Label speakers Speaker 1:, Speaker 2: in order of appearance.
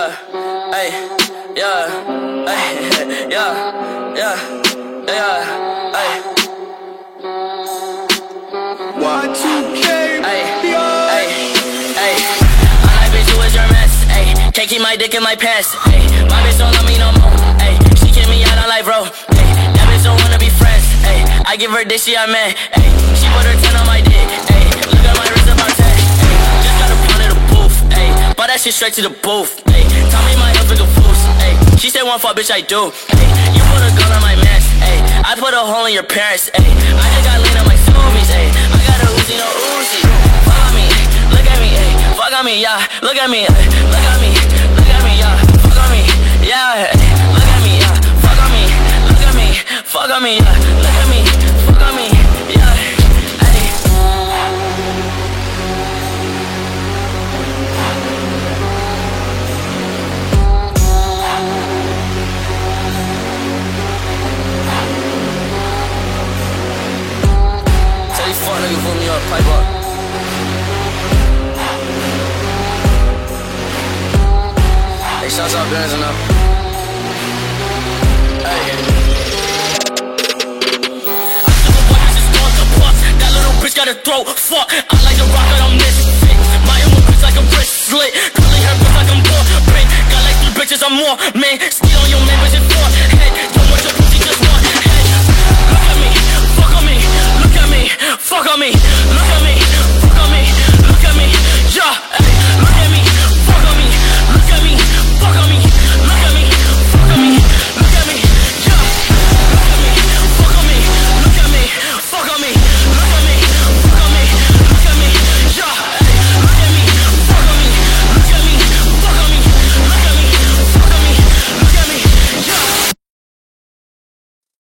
Speaker 1: yeah, ay, yeah, ay, yeah, yeah, ay.
Speaker 2: Y2K,
Speaker 1: Ay, ay, ay. I like bitch, you was your mess, ay. Can't keep my dick in my pants, ay. My bitch don't love me no more, ay. She kick me out, I'm like, bro, ay. That bitch don't wanna be friends, ay. I give her dick, she a man, ay. She put her 10 on my dick, ay. Look at my wrist about 10, ay. Just got a pound of the booth, ay. Bought that shit straight to the booth, ay. Tell me my health is a foos, ay. She said one fuck, bitch, I do, ay. You put a gun on my mans, ay. I put a hole in your parents, ay. I just got lean on my zoomies, ay. I got a Uzi, no Uzi. Fuck on me, look at me, ay. Fuck on me, yeah. Look at me, ay. Look at me, look at me, yeah. Fuck on me, yeah. Look at me, yeah. Fuck on me, look at me, fuck on me, yeah. Look at me, fuck on me, yeah. Ay. Tell these fuck niggas put me up, pipe up. Hey, shouts out Benz and up. Hey. I took a boy, just going to puff. That little bitch got a throat, fuck. I like the rock, but I'm misfit. My own bitch like a wrist slit. Curly hair, bitch like I'm born. Got like 3 bitches, I'm more, man. Steal on your man, bitch,